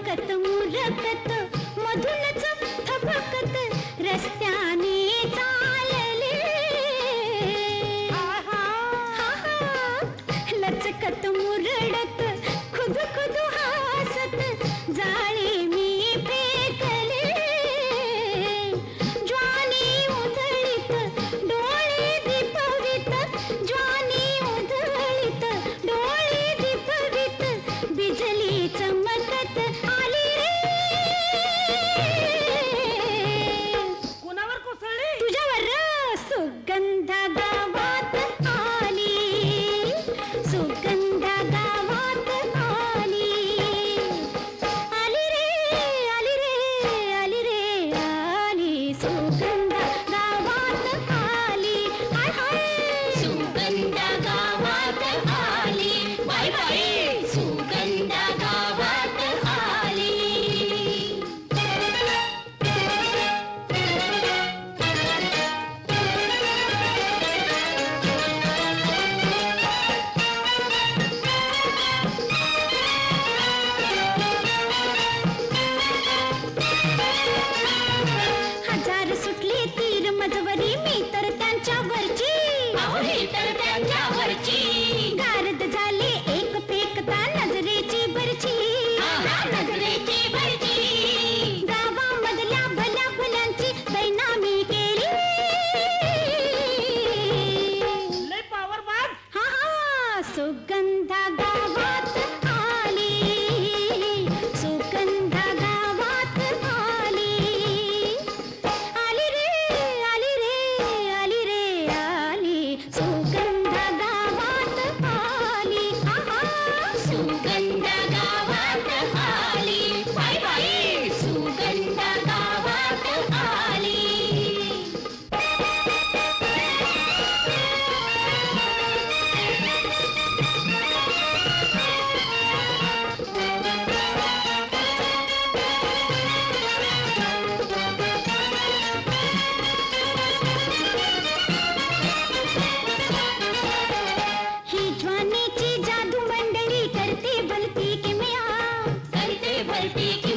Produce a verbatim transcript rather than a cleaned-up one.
मुरकत मुरकत मधूनच थबकत रस्त्याने चालले, लचकत मुरडत खुद खुद हासत जाळे मी फेकले, ज्वानी उधळीत डोळे दीपवित, ज्वानी उधळीत डोळे दीपवित बिजली चमकत आली रे. कोणावर कोसळली? तुझ्यावर र. सुगंधा गावात आली, सुगंधा गावात आली, आली रे आली रे आली रे आली, सुगंधा गावात आली. हाय हाय सुगंधा गावात आली, बाय बाय सुगंधा गावात आली. हजार सुटले तीर मजवरी मी तर त्यांच्या वरची, अहो ही तर त्यांच्यावरची, गारद झाले एक फेकता नजरेची बरची, आहा, नजरेची भरची. गावामधल्या भल्या भल्यांची दैना मी केली. लय पावर बाग. हा हा सुगंधा गावात आली, सुगंधा गावात आली, आली रे आली रे आली रे आली, सुगंधा गावात आली. हा हा सुगंधा गावात आली, बाय बाय सुगंधा गावात आली. ही ज्वानीची जादू मंडळी करते भलती किमया, करते भरती